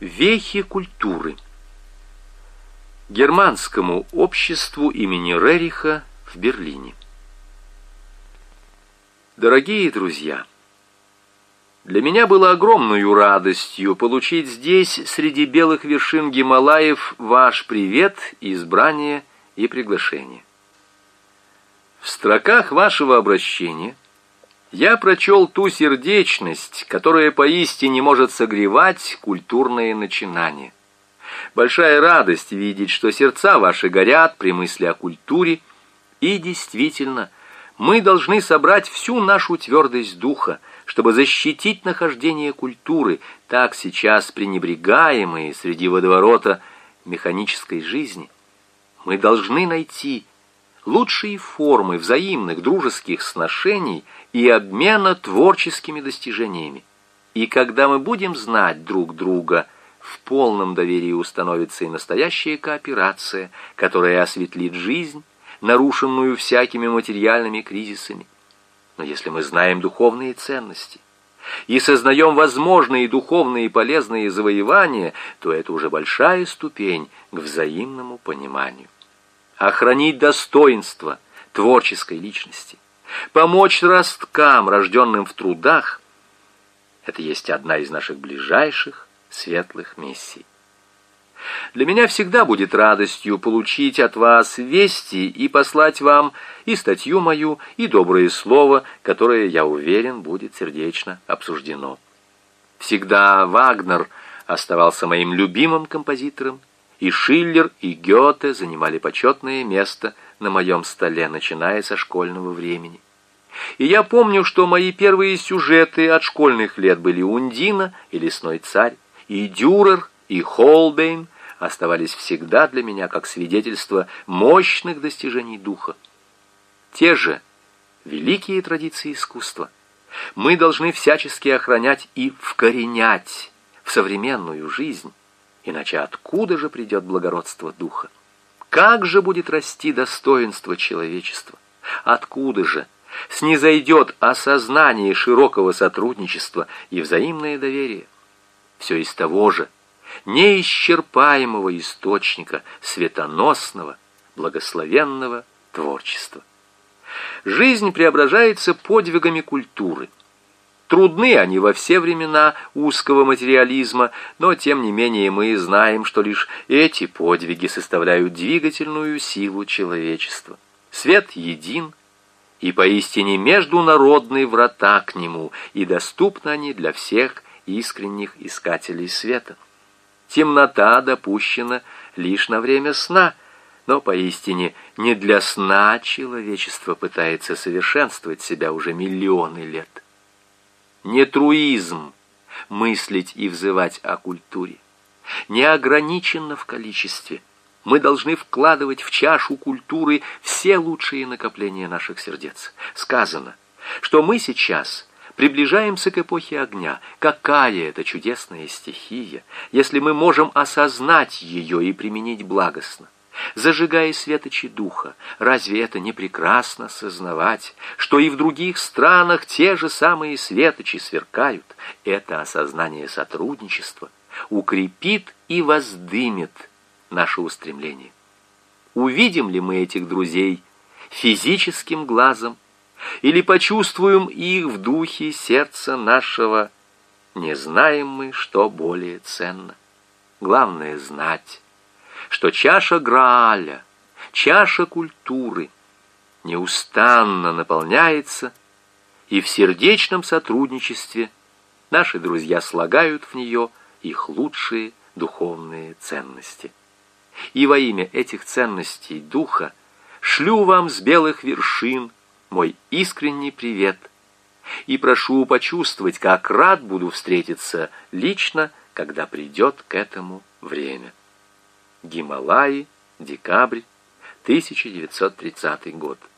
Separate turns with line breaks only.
Вехи культуры. Германскому обществу имени Рериха в Берлине. Дорогие друзья, для меня было огромною радостью получить здесь, среди белых вершин Гималаев, ваш привет, избрание и приглашение. В строках вашего обращения я прочел ту сердечность, которая поистине может согревать культурные начинания. Большая радость видеть, что сердца ваши горят при мысли о культуре, и действительно, мы должны собрать всю нашу твердость духа, чтобы защитить нахождение культуры, так сейчас пренебрегаемой среди водоворота механической жизни. Мы должны найти лучшие формы взаимных дружеских сношений и обмена творческими достижениями. И когда мы будем знать друг друга, в полном доверии установится и настоящая кооперация, которая осветлит жизнь, нарушенную всякими материальными кризисами. Но если мы знаем духовные ценности и сознаем возможные духовные и полезные завоевания, то это уже большая ступень к взаимному пониманию. Охранить достоинство творческой личности, помочь росткам, рожденным в трудах, это есть одна из наших ближайших светлых миссий. Для меня всегда будет радостью получить от вас вести и послать вам и статью мою, и доброе слово, которое, я уверен, будет сердечно обсуждено. Всегда Вагнер оставался моим любимым композитором, и Шиллер, и Гёте занимали почетное место на моем столе, начиная со школьного времени. И я помню, что мои первые сюжеты от школьных лет были «Ундина» и «Лесной царь», и Дюрер, и Холбейн оставались всегда для меня как свидетельство мощных достижений духа. Те же великие традиции искусства мы должны всячески охранять и вкоренять в современную жизнь, иначе откуда же придет благородство духа? Как же будет расти достоинство человечества? Откуда же снизойдет осознание широкого сотрудничества и взаимное доверие? Все из того же неисчерпаемого источника светоносного, благословенного творчества. Жизнь преображается подвигами культуры. Трудны они во все времена узкого материализма, но тем не менее мы знаем, что лишь эти подвиги составляют двигательную силу человечества. Свет един, и поистине международные врата к нему, и доступны они для всех искренних искателей света. Темнота допущена лишь на время сна, но поистине не для сна человечество пытается совершенствовать себя уже миллионы лет. Не труизм мыслить и взывать о культуре, не ограниченно в количестве. Мы должны вкладывать в чашу культуры все лучшие накопления наших сердец. Сказано, что мы сейчас приближаемся к эпохе огня. Какая это чудесная стихия, если мы можем осознать ее и применить благостно. Зажигая светочи духа, разве это не прекрасно сознавать, что и в других странах те же самые светочи сверкают? Это осознание сотрудничества укрепит и воздымет наше устремление. Увидим ли мы этих друзей физическим глазом, или почувствуем их в духе сердца нашего, не знаем мы, что более ценно. Главное знать, что чаша Грааля, чаша культуры неустанно наполняется, и в сердечном сотрудничестве наши друзья слагают в нее их лучшие духовные ценности. И во имя этих ценностей духа шлю вам с белых вершин мой искренний привет и прошу почувствовать, как рад буду встретиться лично, когда придет к этому время. Гималаи, декабрь, 1930 год.